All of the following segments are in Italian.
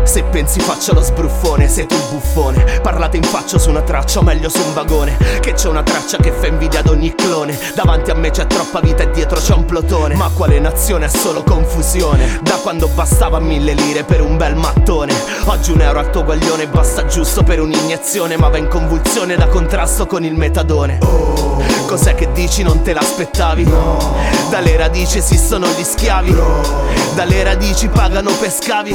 Se pensi faccia lo sbruffone, sei tu il buffone. Parlate in faccia su una traccia o meglio su un vagone, che c'è una traccia che fa invidia ad ogni clone. Davanti a me c'è troppa vita e dietro c'è un plotone. Ma quale nazione, è solo confusione. Da quando bastava 1000 lire per un bel mattone, oggi €1 al tuo guaglione basta giusto per un'iniezione, ma va in convulsione da contrasto con il metadone. Cos'è che dici, non te l'aspettavi? No. Dalle radici esistono gli schiavi, no. Dalle radici pagano per scavi.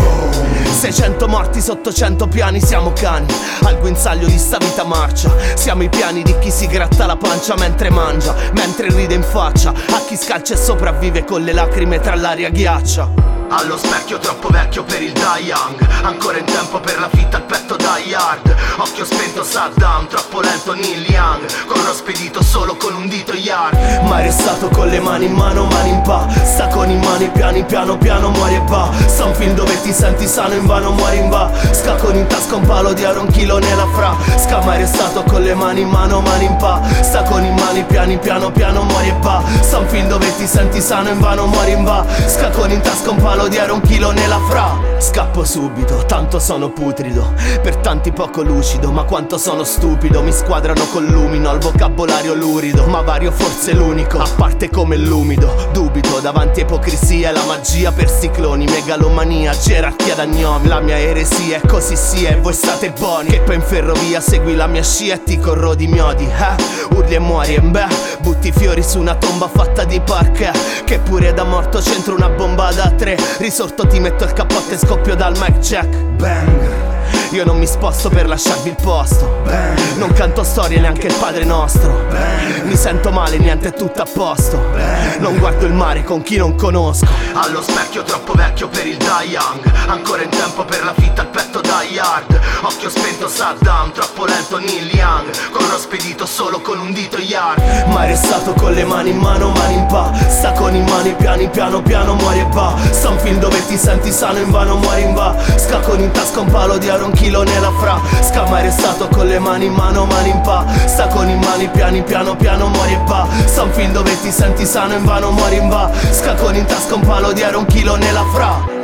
600 morti sotto 100 piani, siamo cani al guinzaglio di sta vita marcia. Siamo i piani di chi si gratta la pancia mentre mangia, mentre ride in faccia a chi scalcia e sopravvive con le lacrime tra l'aria ghiaccia. Allo specchio troppo vecchio per il Die Young, ancora in tempo per la fitta al petto Die Hard. Occhio spento Saddam, troppo lento Neil Young, corro spedito solo con un dito Yard. Ma è restato con le mani in mano, mani in pa, sta con i mani piani, piano piano muori e va. Sta un film dove ti senti sano, invano muori in va. Ska con in tasca un palo di oro, un chilo nella fra. Ska ma è restato con le mani in mano, mani in pa, sta con i mani piani, piano piano muori e va. Sta un film dove ti senti sano, invano muori in va. Ska con in tasca un palo di oro, un chilo nella fra. Scappo subito, tanto sono putrido, per tanti poco lucido, ma quanto sono stupido. Mi squadrano col lumino, al vocabolario lurido, ma vario forse l'unico, a parte come l'umido. Dubito davanti a ipocrisia e la magia per cicloni, megalomania, gerarchia d'agnomi. La mia eresia è così sia e voi state buoni, che poi in ferrovia segui la mia scia e ti corrodi miodi. Urli e muori e beh, butti fiori su una tomba fatta di parquet, che pure da morto c'entra una bomba da 3. Risorto ti metto il cappotto e scoppio dal mic check. Bang. Io non mi sposto per lasciarvi il posto. Bang. Non canto storie neanche il Padre Nostro. Bang. Mi sento male, niente è tutto a posto. Bang. Non guardo il mare con chi non conosco. Allo specchio troppo vecchio per il Die Young, ancora in tempo per la fitta al petto Die Hard. Occhio spento Saddam, troppo lento Neil Young, corro spedito solo con un dito Yard. Ma è restato con le mani in mano, mani in pa, sta con i mani piani, piano piano muori e va. Sta un film dove ti senti sano, invano muori in va. Ska con in tasca un palo di oro, un chilo nella fra. Ska ma è restato con le mani in mano, mani in pa, sta con i mani piani, piano piano muori e va. Sta un film dove ti senti sano, invano muori in va. Ska con in tasca un palo di oro, un chilo nella fra.